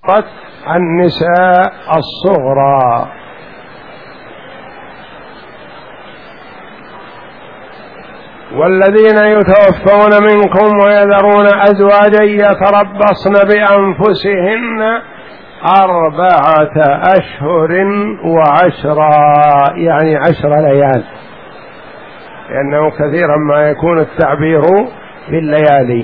النساء الصغرى. والذين يتوفون منكم ويذرون أزواجا يتربصن بأنفسهن 4 أشهر و10، يعني 10 ليال، لأنه كثيرا ما يكون التعبير بالليالي.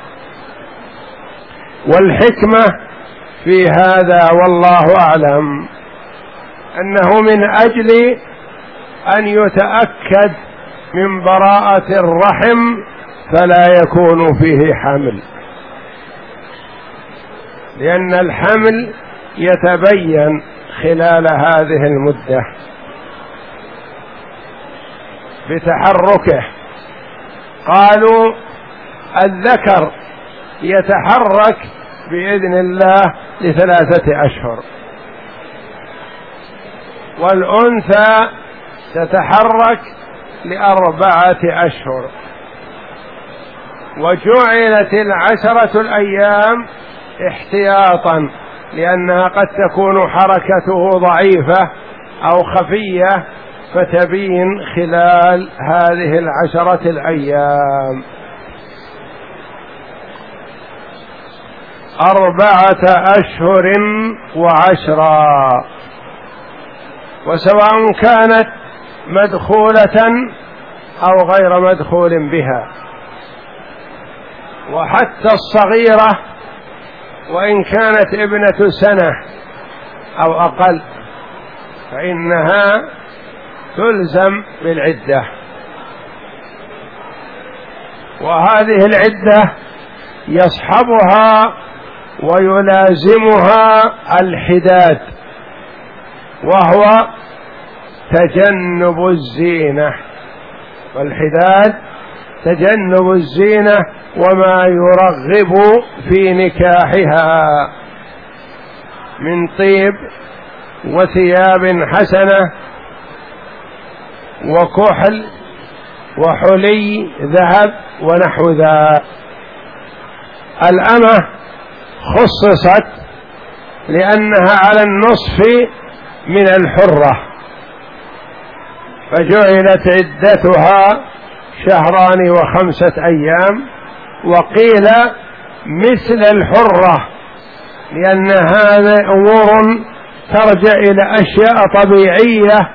والحكمة في هذا والله أعلم أنه من أجل أن يتأكد من براءة الرحم فلا يكون فيه حمل، لأن الحمل يتبين خلال هذه المدة بتحركه. قالوا الذكر يتحرك بإذن الله ل3 أشهر، والأنثى تتحرك ل4 أشهر، وجعلت 10 الأيام احتياطا، لأنها قد تكون حركته ضعيفة أو خفية فتبين خلال هذه 10 الأيام. 4 أشهر و10، وسواء كانت مدخولة أو غير مدخول بها. وحتى الصغيرة وإن كانت ابنة سنة أو أقل فإنها تلزم بالعدة، وهذه العدة يصحبها ويلازمها الحداد، وهو تجنب الزينة. والحداد تجنب الزينة وما يرغب في نكاحها من طيب وثياب حسنة وكحل وحلي ذهب ونحو ذا. الأمة خصصت لأنها على النصف من الحرة، فجعلت عدتها 2 و5 أيام، وقيل مثل الحرة، لأن هذا أمور ترجع إلى أشياء طبيعية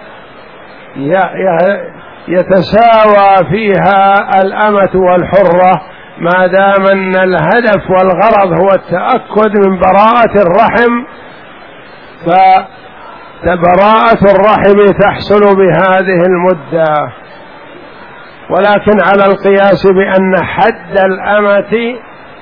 يتساوى فيها الأمة والحرة، ما دام أن الهدف والغرض هو التأكد من براءة الرحم، فبراءة الرحم تحصل بهذه المدة. ولكن على القياس بأن حد الأمة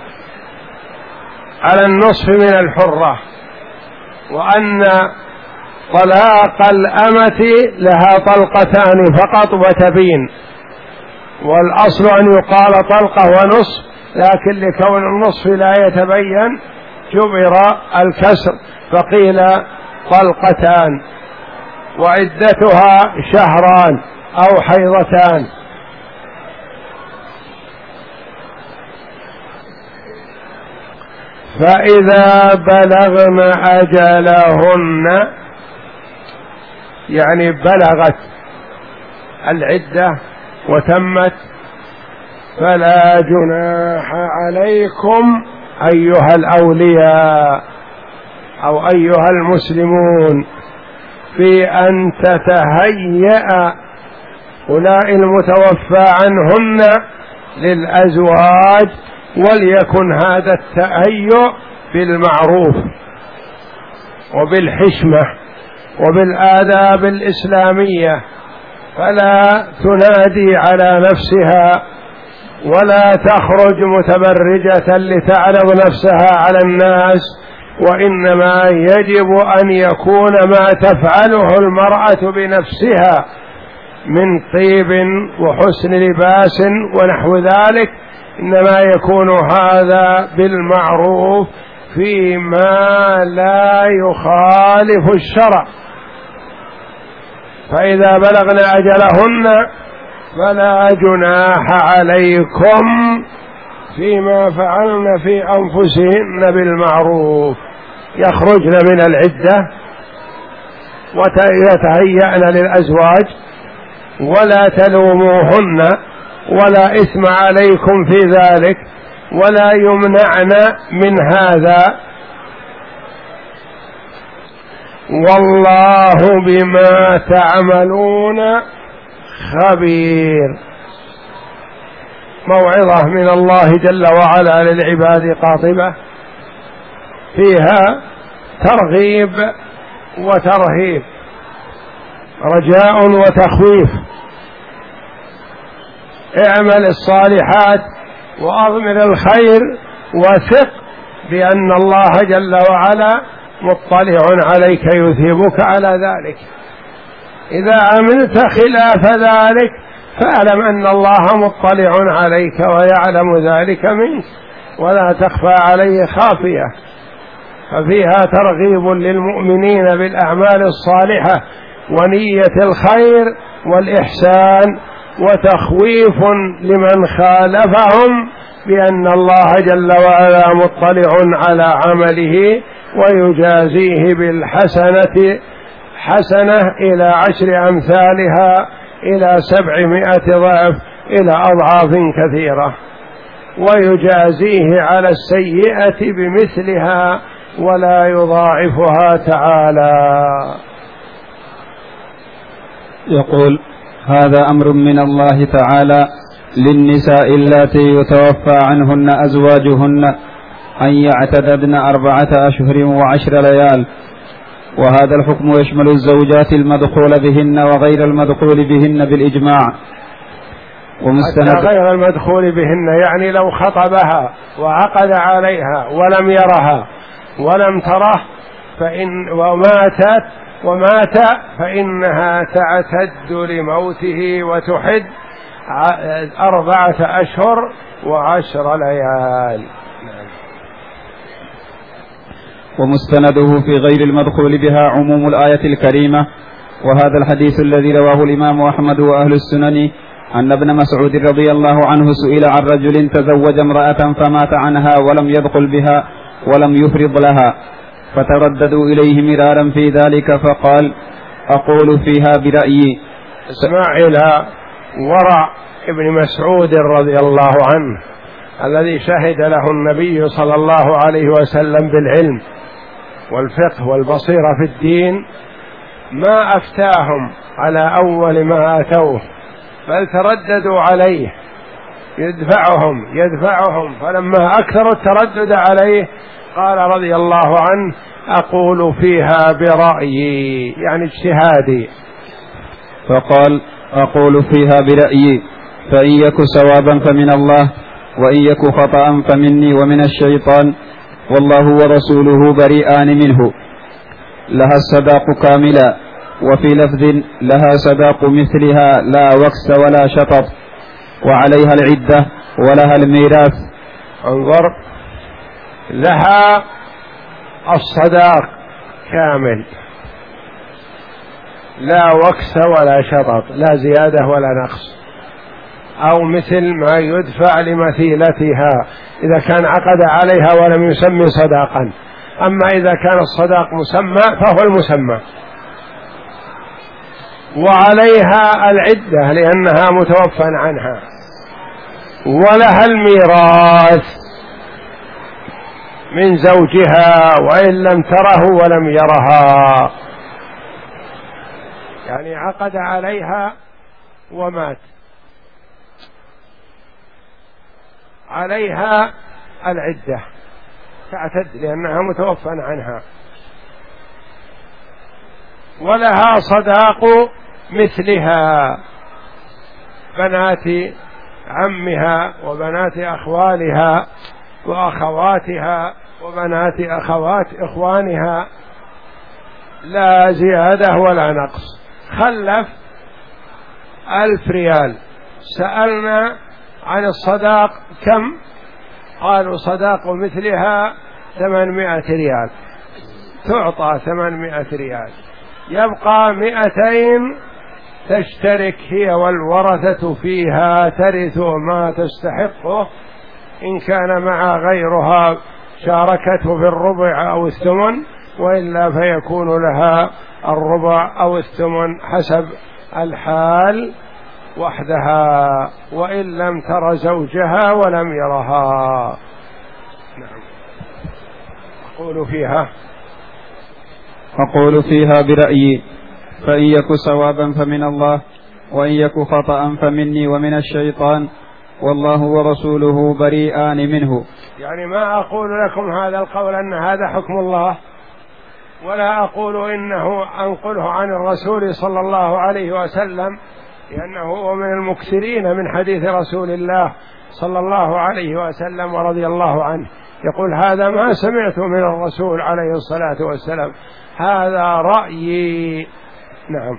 على النصف من الحرة، وأن طلاق الأمة لها طلقتان فقط وتبين، والأصل أن يقال طلقة ونصف، لكن لكون النصف لا يتبين جبر الكسر فقيل طلقتان، وعدتها 2 أو حيضتان. فإذا بلغن أجلهن، يعني بلغت العدة وتمت، فلا جناح عليكم أيها الأولياء أو أيها المسلمون في أن تتهيأ أولئك المتوفى عنهن للأزواج، وليكن هذا التهيؤ بالمعروف وبالحشمة وبالآداب الإسلامية، فلا تنادي على نفسها ولا تخرج متبرجة لتعرض نفسها على الناس، وإنما يجب أن يكون ما تفعله المرأة بنفسها من طيب وحسن لباس ونحو ذلك، إنما يكون هذا بالمعروف فيما لا يخالف الشرع. فإذا بلغن أجلهن فلا جناح عليكم فيما فعلن في أنفسهن بالمعروف. يخرجن من العدة ويتهيأن للأزواج، ولا تلوموهن ولا إثم عليكم في ذلك، ولا يمنعن من هذا، والله بما تعملون خبير. موعظة من الله جل وعلا للعباد قاطبة فيها ترغيب وترهيب، رجاء وتخويف. اعمل الصالحات وأضمر الخير وثق بأن الله جل وعلا مطلع عليك يثيبك على ذلك. إذا عملت خلاف ذلك فاعلم أن الله مطلع عليك ويعلم ذلك منك ولا تخفى عليه خافية. ففيها ترغيب للمؤمنين بالأعمال الصالحة ونية الخير والإحسان، وتخويف لمن خالفهم بأن الله جل وعلا مطلع على عمله ويجازيه بالحسنة حسنة إلى 10 أمثالها إلى 700 ضعف إلى أضعاف كثيرة، ويجازيه على السيئة بمثلها ولا يضاعفها تعالى. يقول: هذا أمر من الله تعالى للنساء اللاتي يتوفى عنهن أزواجهن أن يعتددن 4 أشهر و10 ليال، وهذا الحكم يشمل الزوجات المدخول بهن وغير المدخول بهن بالإجماع. حتى غير المدخول بهن، يعني لو خطبها وعقد عليها ولم يرها ولم تره ومات فإنها تعتد لموته وتحد 4 أشهر و10 ليال. ومستنده في غير المدخول بها عموم الآية الكريمة، وهذا الحديث الذي رواه الإمام أحمد وأهل السنن أن ابن مسعود رضي الله عنه سئل عن رجل تزوج امرأة فمات عنها ولم يدخل بها ولم يفرض لها، فترددوا إليه مرارا في ذلك، فقال: أقول فيها برأيي. اسمع إلى ورع ابن مسعود رضي الله عنه الذي شهد له النبي صلى الله عليه وسلم بالعلم والفقه والبصيرة في الدين، ما أفتاهم على أول ما أتوه، بل ترددوا عليه يدفعهم، فلما أكثروا التردد عليه قال رضي الله عنه: أقول فيها برأيي، يعني اجتهادي. فقال: أقول فيها برأيي، فإن يك صوابا فمن الله، وإن يك خطأ فمني ومن الشيطان، والله ورسوله بريئان منه. لها الصداق كاملا، وفي لفظ: لها صداق مثلها لا وكس ولا شطط، وعليها العدة ولها الميراث. انظر، لها الصداق كامل، لا وكس ولا شطط، لا زيادة ولا نقص، أو مثل ما يدفع لمثيلتها إذا كان عقد عليها ولم يسمي صداقا. أما إذا كان الصداق مسمى فهو المسمى. وعليها العدة لأنها متوفى عنها، ولها الميراث من زوجها وإن لم تره ولم يرها، يعني عقد عليها ومات، عليها العدة تعتد لأنها متوفى عنها، ولها صداق مثلها، بنات عمها وبنات أخوالها وأخواتها وبنات أخوات إخوانها، لا زيادة ولا نقص. خلف 1000 ريال. سألنا عن الصداق كم؟ قالوا صداق مثلها 800 ريال، تعطى 800 ريال، يبقى 200 تشترك هي والورثة فيها، ترث ما تستحقه إن كان مع غيرها شاركته في الربع أو الثمن، وإلا فيكون لها الربع أو الثمن حسب الحال وحدها، وإن لم تر زوجها ولم يرها. نعم. أقول فيها برأيي، فإن يك صوابا فمن الله، وإن يك خطأ فمني ومن الشيطان، والله ورسوله بريئان منه. يعني ما أقول لكم هذا القول أن هذا حكم الله، ولا أقول إنه أنقله عن الرسول صلى الله عليه وسلم، لأنه هو من المكثرين من حديث رسول الله صلى الله عليه وسلم ورضي الله عنه، يقول هذا ما سمعت من الرسول عليه الصلاة والسلام، هذا رأيي. نعم.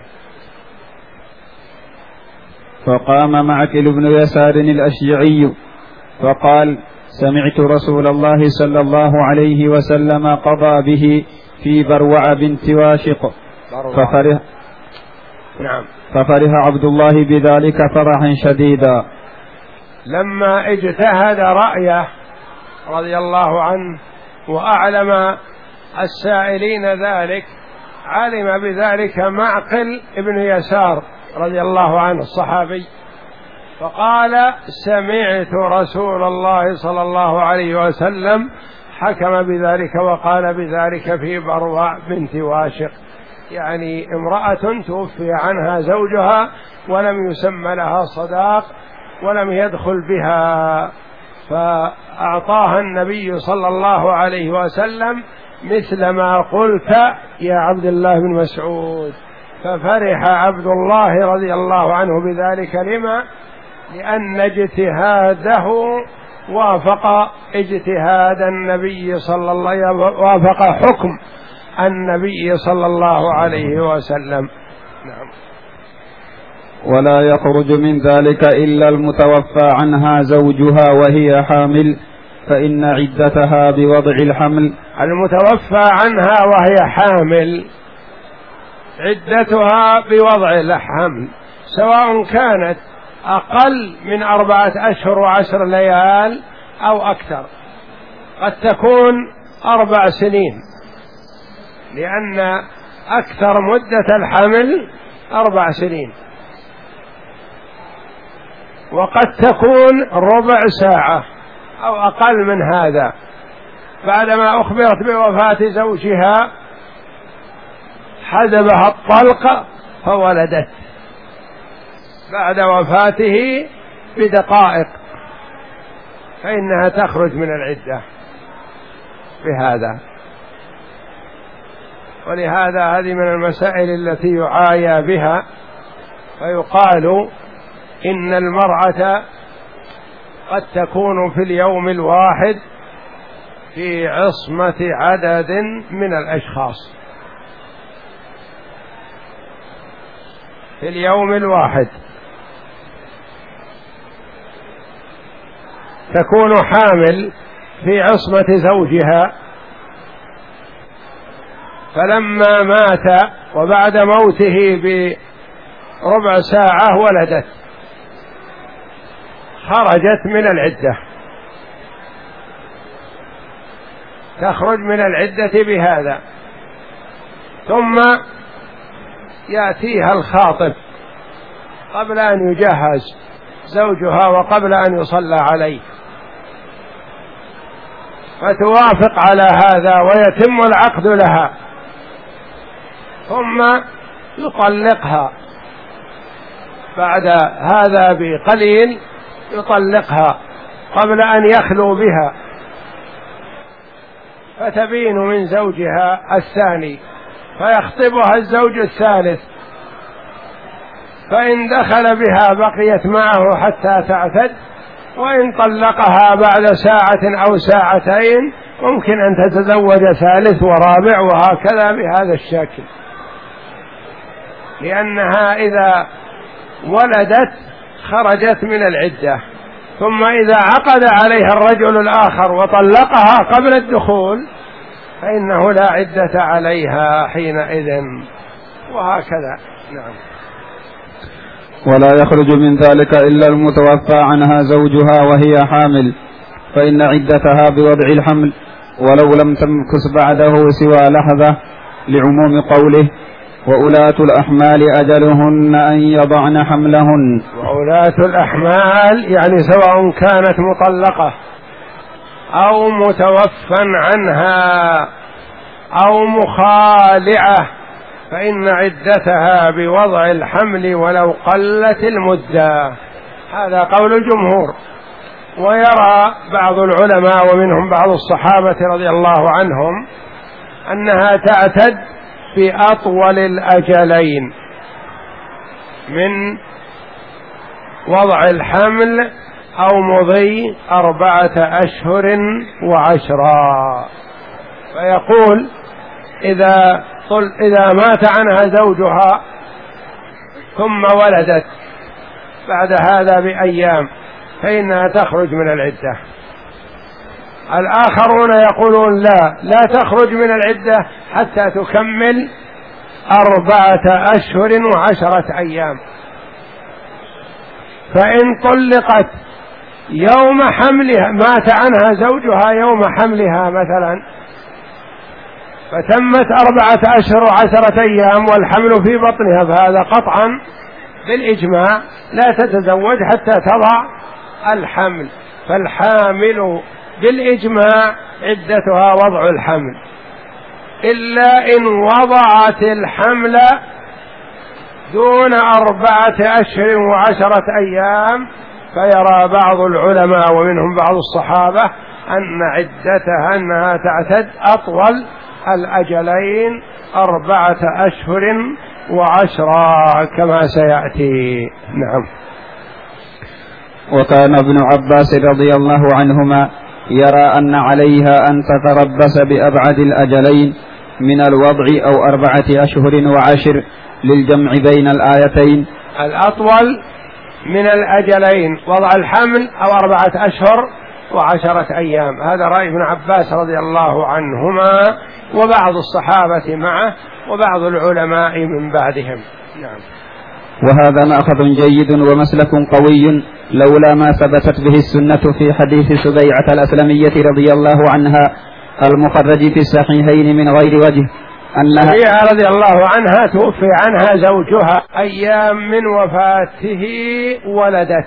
فقام معقل بن يسار الأشجعي فقال: سمعت رسول الله صلى الله عليه وسلم قضى به في بروع بنت واشق، ففرح عبد الله بذلك فرحا شديدا. لما اجتهد رأيه رضي الله عنه وأعلم السائلين ذلك، علم بذلك معقل ابن يسار رضي الله عنه الصحابي، فقال: سمعت رسول الله صلى الله عليه وسلم حكم بذلك وقال بذلك في بروع بنت واشق، يعني امرأة توفي عنها زوجها ولم يسمى لها صداق ولم يدخل بها، فأعطاها النبي صلى الله عليه وسلم مثل ما قلت يا عبد الله بن مسعود. ففرح عبد الله رضي الله عنه بذلك، لأن اجتهاده وافق اجتهاد النبي صلى الله عليه وسلم، وافق حكم النبي صلى الله عليه وسلم. نعم. ولا يخرج من ذلك إلا المتوفى عنها زوجها وهي حامل، فإن عدتها بوضع الحمل. المتوفى عنها وهي حامل عدتها بوضع الحمل، سواء كانت أقل من 4 أشهر و10 ليال أو أكثر، قد تكون 4 سنين، لأن أكثر مدة الحمل 4 سنين، وقد تكون ربع ساعة أو أقل من هذا. بعدما أخبرت بوفاة زوجها حجبها الطلق فولدت بعد وفاته بدقائق، فإنها تخرج من العدة بهذا. ولهذا هذه من المسائل التي يعايا بها، فيقال إن المرأة قد تكون في اليوم الواحد في عصمة عدد من الأشخاص، في اليوم الواحد تكون حامل في عصمة زوجها، فلما مات وبعد موته بربع ساعة ولدت، خرجت من العدة، تخرج من العدة بهذا. ثم يأتيها الخاطب قبل أن يجهز زوجها وقبل أن يصلى عليه، فتوافق على هذا ويتم العقد لها، ثم يطلقها بعد هذا بقليل، يطلقها قبل أن يخلو بها، فتبين من زوجها الثاني، فيخطبها الزوج الثالث، فإن دخل بها بقيت معه حتى تعتد، وإن طلقها بعد ساعة أو ساعتين ممكن أن تتزوج ثالث ورابع، وهكذا بهذا الشكل، لأنها إذا ولدت خرجت من العدة. ثم إذا عقد عليها الرجل الآخر وطلقها قبل الدخول فإنه لا عدة عليها حينئذ، وهكذا. نعم. ولا يخرج من ذلك إلا المتوفى عنها زوجها وهي حامل، فإن عدتها بوضع الحمل، ولو لم تمكث بعده سوى لحظة، لعموم قوله: وأولاة الأحمال أجلهن أن يضعن حملهن. وأولاة الأحمال يعني سواء كانت مطلقة أو متوفى عنها أو مخالعة فإن عدتها بوضع الحمل ولو قلت المدة. هذا قول الجمهور. ويرى بعض العلماء ومنهم بعض الصحابة رضي الله عنهم أنها تعتد بأطول الأجلين من وضع الحمل أو مضي 4 أشهر و10. فيقول إذا مات عنها زوجها ثم ولدت بعد هذا بأيام فإنها تخرج من العدة. الآخرون يقولون لا تخرج من العدة حتى تكمل 4 أشهر و10 أيام. فإن طلقت يوم حملها، مات عنها زوجها يوم حملها مثلا، فتمت 4 أشهر و10 أيام والحمل في بطنها، فهذا قطعا بالإجماع لا تتزوج حتى تضع الحمل. فالحامل بالإجماع عدتها وضع الحمل، إلا إن وضعت الحمل دون 4 أشهر و10 أيام، فيرى بعض العلماء ومنهم بعض الصحابة أن عدتها أنها تعتد أطول الأجلين 4 أشهر و10 كما سيأتي. نعم. وكان ابن عباس رضي الله عنهما يرى أن عليها أن تتربص بأبعد الأجلين من الوضع أو 4 أشهر و10 للجمع بين الآيتين. الأطول من الأجلين وضع الحمل أو 4 أشهر و10 أيام، هذا رأي ابن عباس رضي الله عنهما وبعض الصحابة معه وبعض العلماء من بعدهم. نعم. وهذا مأخذ جيد ومسلك قوي لولا ما ثبتت به السنة في حديث سبيعة الأسلمية رضي الله عنها المخرج في الصحيحين من غير وجه أنها سبيعة رضي الله عنها توفي عنها زوجها أيام من وفاته ولدت،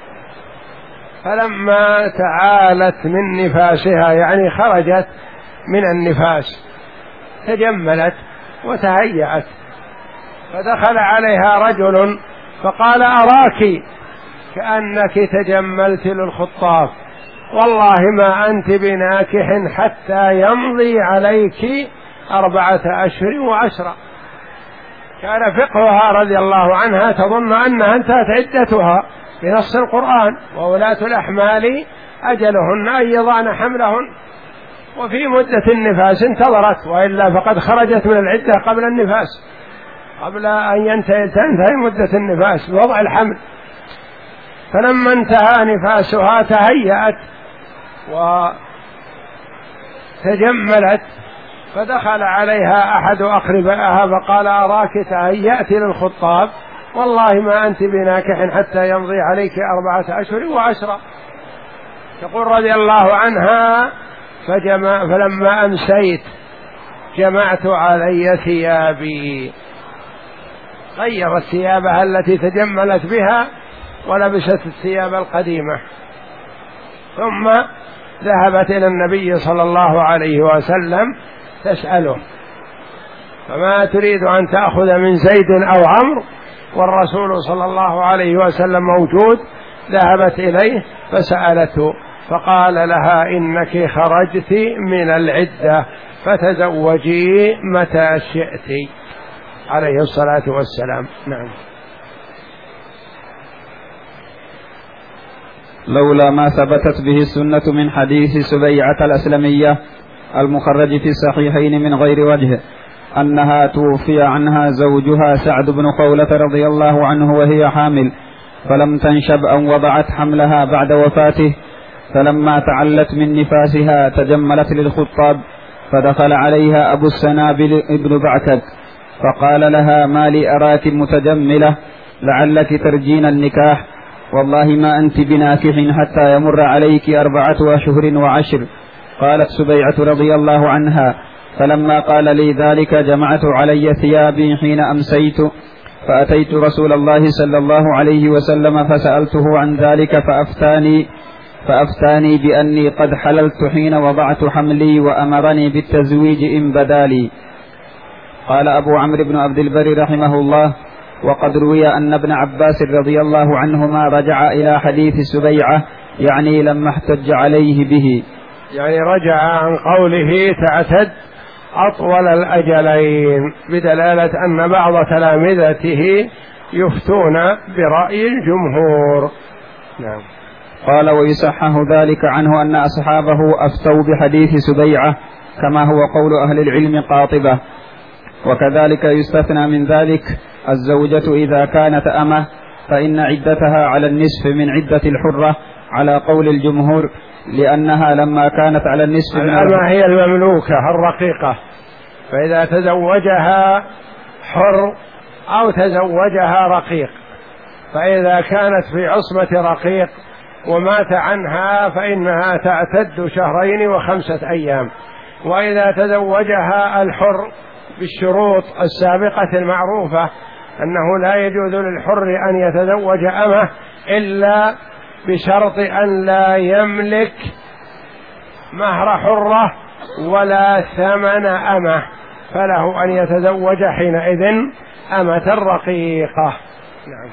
فلما تعالت من نفاسها يعني خرجت من النفاس تجملت وتهيأت، فدخل عليها رجل فقال: أراك كأنك تجملت للخطاف، والله ما أنت بناكح حتى يمضي عليك 4 أشهر و10. كان فقهها رضي الله عنها تظن أنها انتهت عدتها بنص القرآن: وولاة الأحمال أجلهن أن يضعن حملهن، وفي مدة النفاس انتظرت، وإلا فقد خرجت من العدة قبل النفاس، قبل أن تنتهي مدة النفاس بوضع الحمل. فلما انتهى نفاسها تهيأت وتجملت، فدخل عليها أحد أقربائها فقال: أراك تهيأت للخطاب، والله ما أنت بناكح حتى يمضي عليك 4 أشهر و10. تقول رضي الله عنها: فلما أمسيت جمعت علي ثيابي، غيرت ثيابها التي تجملت بها ولبست الثياب القديمة، ثم ذهبت إلى النبي صلى الله عليه وسلم تسأله: فما تريد أن تأخذ من زيد أو عمرو؟ والرسول صلى الله عليه وسلم موجود. ذهبت إليه فسألته فقال لها: إنك خرجت من العدة فتزوجي متى شئت، عليه الصلاة والسلام. نعم. لولا ما ثبتت به السنة من حديث سبيعة الأسلمية المخرج في الصحيحين من غير وجه أنها توفي عنها زوجها سعد بن خولة رضي الله عنه وهي حامل، فلم تنشب أن وضعت حملها بعد وفاته، فلما تعلت من نفاسها تجملت للخطاب، فدخل عليها أبو السنابل ابن بعكك فقال لها: ما لي أراك متجملة، لعلك ترجين النكاح، والله ما أنت بناكح حتى يمر عليك 4 أشهر و10. قالت سبيعة رضي الله عنها: فلما قال لي ذلك جمعت علي ثيابي حين أمسيت، فأتيت رسول الله صلى الله عليه وسلم فسألته عن ذلك فأفتاني بأني قد حللت حين وضعت حملي، وأمرني بالتزويج إن بدا لي. قال أبو عمرو بن عبد البر رحمه الله: وقد روي أن ابن عباس رضي الله عنهما رجع إلى حديث سبيعة، يعني لما احتج عليه به، يعني رجع عن قوله تعتد أطول الأجلين، بدلالة أن بعض تلامذته يفتون برأي الجمهور. نعم. قال: ويصحح ذلك عنه أن أصحابه أفتوا بحديث سبيعة، كما هو قول أهل العلم قاطبة. وكذلك يستثنى من ذلك الزوجة إذا كانت أمة، فإن عدتها على النصف من عدة الحرة على قول الجمهور، لأنها لما كانت على النصف من الأمة هي المملوكة الرقيقة، فإذا تزوجها حر أو تزوجها رقيق، فإذا كانت في عصمة رقيق ومات عنها فإنها تعتد 2 و5 أيام. وإذا تزوجها الحر بالشروط السابقة المعروفة، أنه لا يجوز للحر أن يتزوج أمه إلا بشرط أن لا يملك مهر حرة ولا ثمن أمه، فله أن يتزوج حينئذ أمة رقيقة. نعم.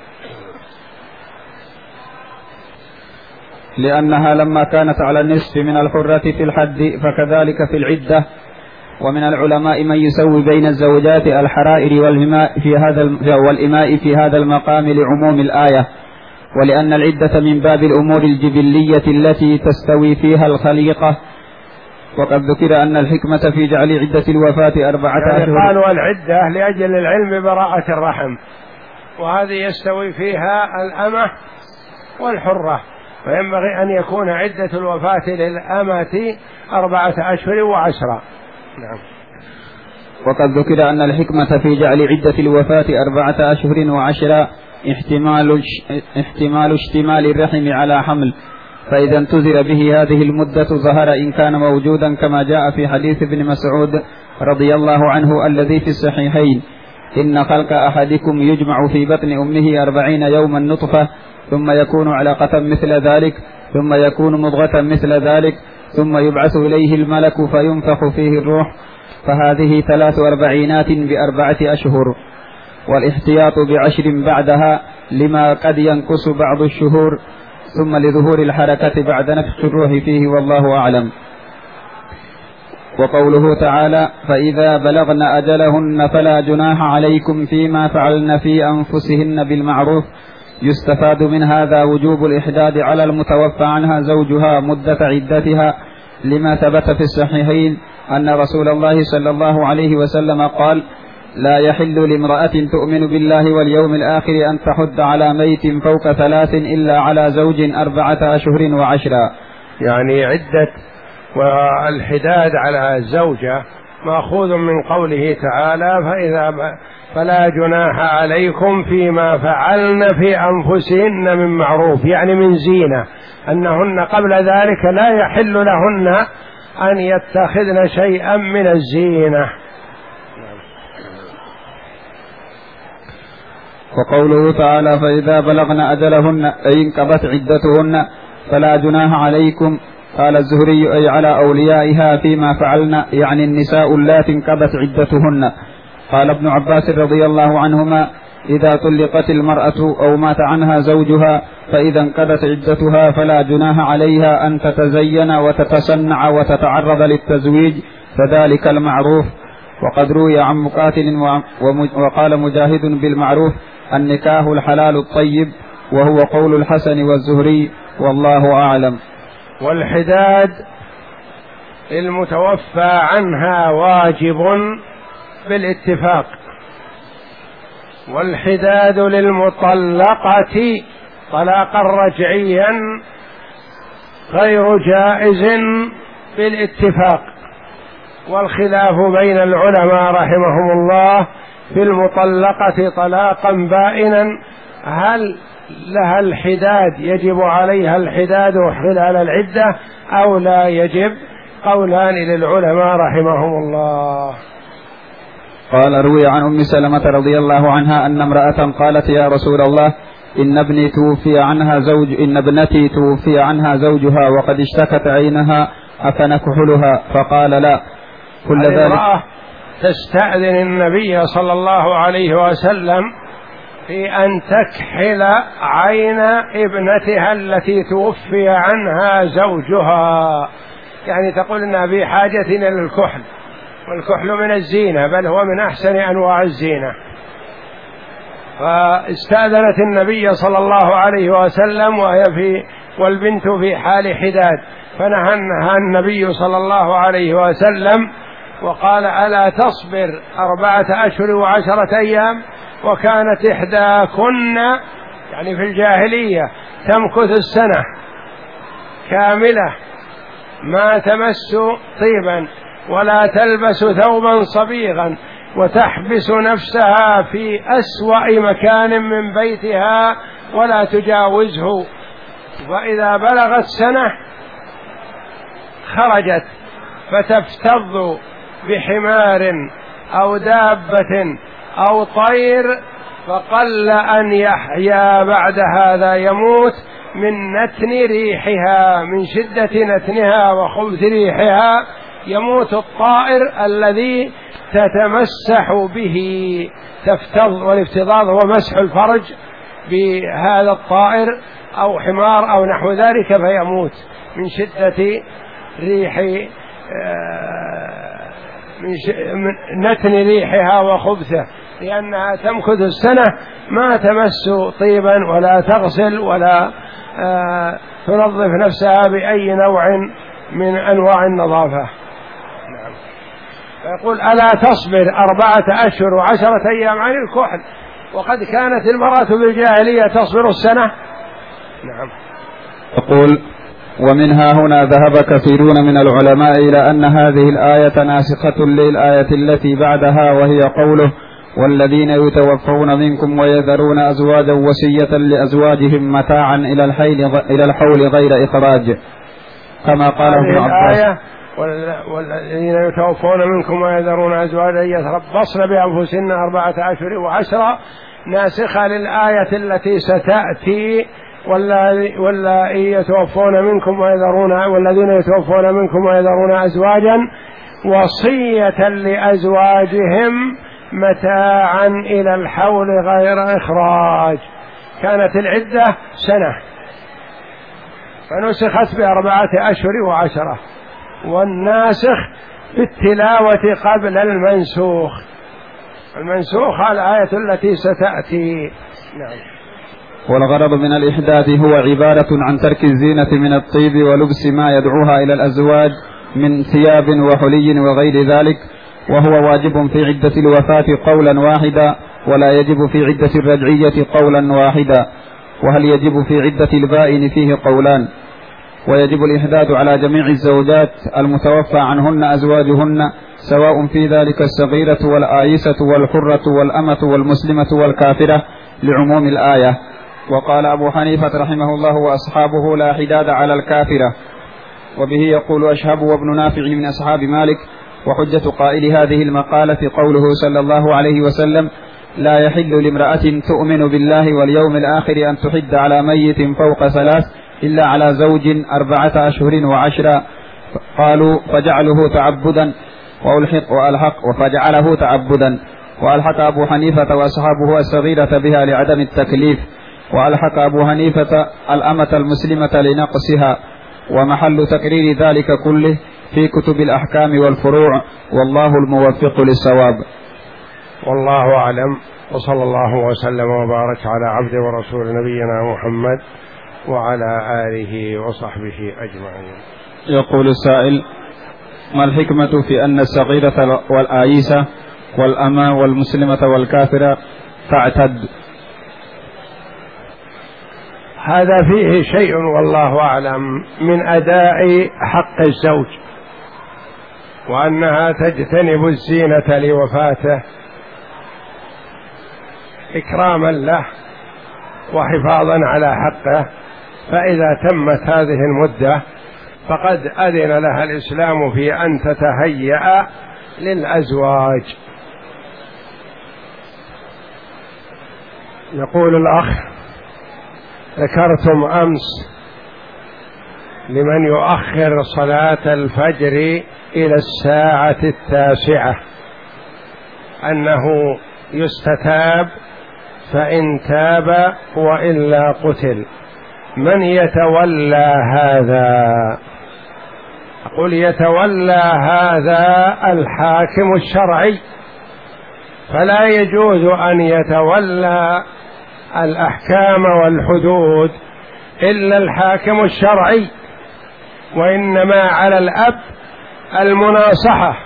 لأنها لما كانت على النصف من الحرة في الحد فكذلك في العدة. ومن العلماء من يسوي بين الزوجات الحرائر والإماء في هذا المقام لعموم الآية، ولأن العدة من باب الأمور الجبلية التي تستوي فيها الخليقة. وقد ذكر أن الحكمة في جعل عدة الوفاة 4 أشهر، قالوا العدة لأجل العلم براءة الرحم، وهذه يستوي فيها الأمة والحرة، وينبغي أن يكون عدة الوفاة للأمة 4 أشهر و10. نعم. وقد ذكر أن الحكمة في جعل عدة الوفاة 4 أشهر و10 احتمال اشتمال الرحم على حمل، فإذا انتظر به هذه المدة ظهر إن كان موجودا، كما جاء في حديث ابن مسعود رضي الله عنه الذي في الصحيحين: إن خلق أحدكم يجمع في بطن أمه 40 يوما نطفة، ثم يكون علقة مثل ذلك، ثم يكون مضغة مثل ذلك، ثم يبعث إليه الملك فينفخ فيه الروح، فهذه 43 ب4 أشهر، والاحتياط ب10 بعدها لما قد ينقص بعض الشهور، ثم لظهور الحركة بعد نفخ الروح فيه، والله أعلم. وقوله تعالى: فإذا بلغن أجلهن فلا جناح عليكم فيما فعلن في أنفسهن بالمعروف، يستفاد من هذا وجوب الإحداد على المتوفى عنها زوجها مدة عدتها، لما ثبت في الصحيحين أن رسول الله صلى الله عليه وسلم قال: لا يحل لامرأة تؤمن بالله واليوم الآخر أن تحد على ميت فوق 3 إلا على زوج 4 أشهر و10. يعني عدة والحداد على الزوجة مأخوذ من قوله تعالى: فلا جناح عليكم فيما فعلن في أنفسهن من معروف، يعني من زينة، أنهن قبل ذلك لا يحل لهن أن يتخذن شيئا من الزينة. وقوله تعالى: فإذا بلغن أجلهن أي انقضت عدتهن فلا جناح عليكم، قال الزهري: أي على أوليائها فيما فعلن، يعني النساء اللاتي انقضت عدتهن. قال ابن عباس رضي الله عنهما: إذا طلقت المرأة أو مات عنها زوجها فإذا انقضت عدتها فلا جناح عليها أن تتزين وتتصنع وتتعرض للتزويج، فذلك المعروف. وقد روي عن مقاتل وقال مجاهد: بالمعروف النكاح الحلال الطيب، وهو قول الحسن والزهري، والله أعلم. والحداد المتوفى عنها واجب بالاتفاق، والحداد للمطلقة طلاقا رجعيا غير جائز بالاتفاق، والخلاف بين العلماء رحمهم الله في المطلقة طلاقا بائنا، هل لها الحداد، يجب عليها الحداد خلال العدة أو لا يجب؟ قولان للعلماء رحمهم الله. قال: روي عن أم سلمة رضي الله عنها أن امرأة قالت: يا رسول الله، إن ابنتي توفي عنها زوجها وقد اشتكت عينها، أفنكحلها؟ فقال: لا. كل ذلك امرأة تستأذن النبي صلى الله عليه وسلم في أن تكحل عين ابنتها التي توفي عنها زوجها، يعني تقول إنها بحاجة إلى الكحل، والكحل من الزينة، بل هو من أحسن أنواع الزينة. فاستأذنت النبي صلى الله عليه وسلم والبنت في حال حداد، فنهى النبي صلى الله عليه وسلم وقال: ألا تصبر 4 أشهر و10 أيام؟ وكانت إحداكن يعني في الجاهلية تمكث السنة كاملة ما تمس طيبا ولا تلبس ثوبا صبيغا، وتحبس نفسها في أسوأ مكان من بيتها ولا تجاوزه، فإذا بلغت سنة خرجت فتفتض بحمار أو دابة أو طير، فقل أن يحيا بعد هذا، يموت من نتن ريحها، من شدة نتنها وخبث ريحها يموت الطائر الذي تتمسح به، تفتض، والافتضاض هو مسح الفرج بهذا الطائر أو حمار أو نحو ذلك، فيموت من شدة ريح من نتن ريحها وخبثه، لأنها تمكث السنة ما تمس طيبا ولا تغسل ولا تنظف نفسها بأي نوع من أنواع النظافة. نعم. فيقول: ألا تصبر 4 أشهر و10 أيام عن الكحل، وقد كانت المرأة بالجاهلية تصبر السنة. نعم. يقول: ومنها هنا ذهب كثيرون من العلماء إلى أن هذه الآية ناسخة للآية التي بعدها، وهي قوله: والذين يتوفون منكم ويذرون أزواجا وصية لأزواجهم متاعا إلى الحول غير إخراج، كما قال ابن عباس: والذين يتوفون منكم ويذرون أزواجا يتربصن بأنفسهن 4 أشهر و10، ناسخة للآية التي ستأتي: والذين يتوفون منكم ويذرون أزواجا وصية لأزواجهم متاعا إلى الحول غير إخراج. كانت العدة سنة فنسخت ب4 أشهر و10، والناسخ بالتلاوة قبل المنسوخ الآية التي ستأتي. نعم. والغرض من الإحداث هو عبارة عن ترك الزينة من الطيب ولبس ما يدعوها إلى الأزواج من ثياب وحلي وغير ذلك، وهو واجب في عدة الوفاة قولا واحدا، ولا يجب في عدة الرجعية قولا واحدا، وهل يجب في عدة البائن فيه قولان. ويجب الإحداث على جميع الزوجات المتوفى عنهن أزواجهن، سواء في ذلك الصغيرة والآيسة والحرة والأمة والمسلمة والكافرة، لعموم الآية. وقال أبو حنيفة رحمه الله وأصحابه: لا حداد على الكافرة. وبه يقول أشهب وابن نافع من أصحاب مالك. وحجة قائل هذه المقالة قوله صلى الله عليه وسلم: لا يحل لامرأة تؤمن بالله واليوم الآخر أن تحد على ميت فوق 3 إلا على زوج 4 أشهر و10. قالوا: فجعله تعبدا وألحق أبو حنيفة وأصحابه الصغيرة بها لعدم التكليف، وألحق أبو حنيفة الأمة المسلمة لنقصها، ومحل تقرير ذلك كله في كتب الأحكام والفروع، والله الموفق للصواب. والله أعلم، وصلى الله وسلم وبارك على عبده ورسول نبينا محمد وعلى آله وصحبه أجمعين. يقول السائل: ما الحكمة في أن الصغيرة والآيسة والأمة والمسلمة والكافرة تعتد؟ هذا فيه شيء والله أعلم من أداء حق الزوج، وأنها تجتنب الزينة لوفاته إكراما له وحفاظا على حقه، فإذا تمت هذه المدة فقد أذن لها الإسلام في أن تتهيأ للأزواج. يقول الأخ: ذكرتم أمس لمن يؤخر صلاة الفجر إلى الساعة 9 أنه يستتاب، فإن تاب وإلا قتل. من يتولى هذا؟ أقول: يتولى هذا الحاكم الشرعي، فلا يجوز أن يتولى الأحكام والحدود إلا الحاكم الشرعي، وإنما على الأب المناصحة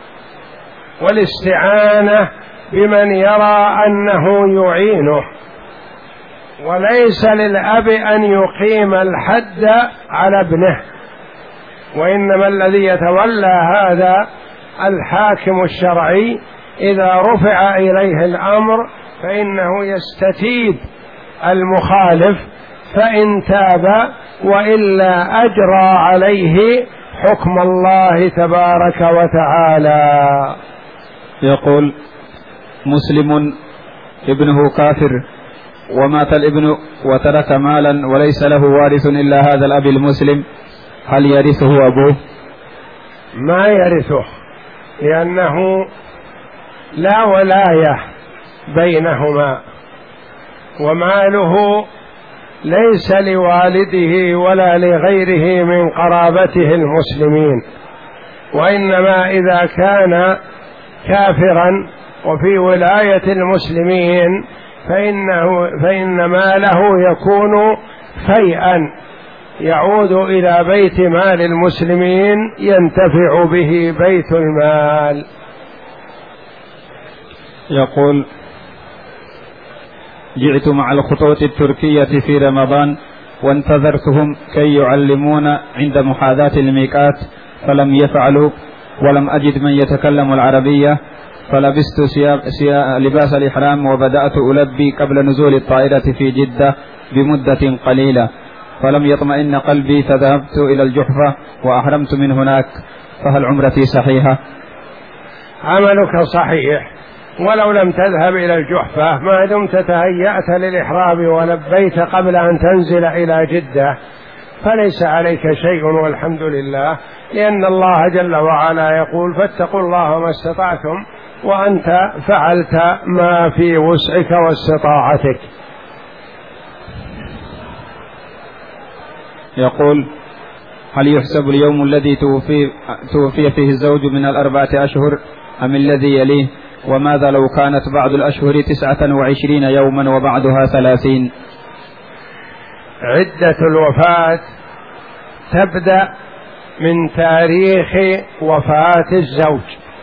والاستعانة بمن يرى أنه يعينه، وليس للأب أن يقيم الحد على ابنه، وإنما الذي يتولى هذا الحاكم الشرعي. إذا رفع إليه الأمر فإنه يستتيب المخالف، فإن تاب وإلا أجرى عليه حكم الله تبارك وتعالى. يقول: مسلم ابنه كافر ومات الابن وترك مالا وليس له وارث إلا هذا الأب المسلم، هل يرثه أبوه؟ ما يرثه، لأنه لا ولاية بينهما، وماله ليس لوالده ولا لغيره من قرابته المسلمين، وإنما إذا كان كافرا وفي ولاية المسلمين فإن ماله يكون فيئا يعود إلى بيت مال المسلمين ينتفع به بيت المال. يقول: جئت مع الخطوط التركية في رمضان وانتظرتهم كي يعلمون عند محاذاة الميقات فلم يفعلوا، ولم أجد من يتكلم العربية، فلبست لباس الإحرام وبدأت ألبي قبل نزول الطائرة في جدة بمدة قليلة، فلم يطمئن قلبي، فذهبت إلى الجحفة وأحرمت من هناك، فهل عمرتي صحيحة؟ عملك صحيح ولو لم تذهب إلى الجحفة، ما دمت تهيأت للإحرام ولبيت قبل أن تنزل إلى جدة فليس عليك شيء والحمد لله، لأن الله جل وعلا يقول: فاتقوا الله ما استطعتم، وأنت فعلت ما في وسعك واستطاعتك. يقول: هل يحسب اليوم الذي توفي فيه الزوج من 4 أشهر أم الذي يليه؟ وماذا لو كانت بعض الأشهر 29 يوما وبعضها 30؟ عدة الوفاة تبدأ من تاريخ وفاة الزوج،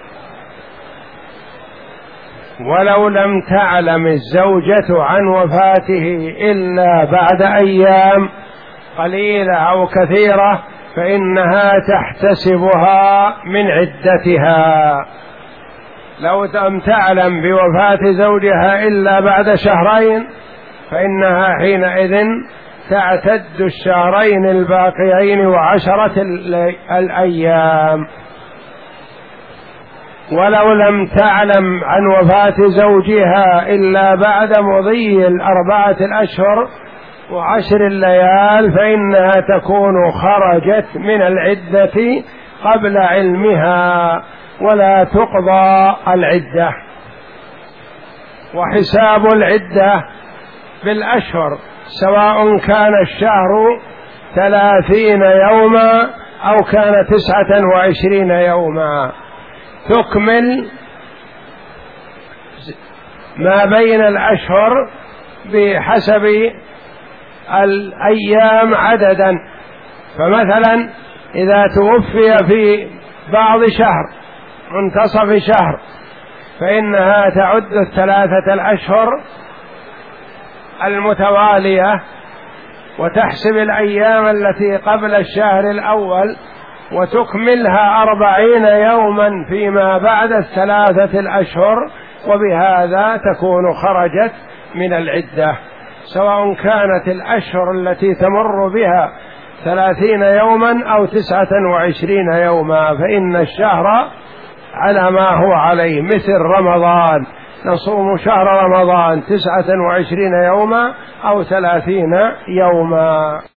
ولو لم تعلم الزوجة عن وفاته إلا بعد أيام قليلة أو كثيرة فإنها تحتسبها من عدتها. لو لم تعلم بوفاة زوجها إلا بعد شهرين فإنها حينئذ تعتد الشهرين الباقيين و10 الأيام. ولو لم تعلم عن وفاة زوجها إلا بعد مضي 4 أشهر و10 الليال فإنها تكون خرجت من العدة قبل علمها ولا تقضى العدة. وحساب العدة بالأشهر، سواء كان الشهر 30 يوما أو كان 29 يوما، تكمل ما بين الأشهر بحسب الأيام عددا. فمثلا إذا توفي في بعض شهر منتصف شهر فإنها تعد 3 الأشهر المتوالية وتحسب الأيام التي قبل الشهر الأول وتكملها 40 يوما فيما بعد 3 الأشهر، وبهذا تكون خرجت من العدة، سواء كانت الأشهر التي تمر بها 30 يوما أو 29 يوما، فإن الشهر على ما هو عليه، مثل رمضان نصوم شهر رمضان 29 يوما أو 30 يوما.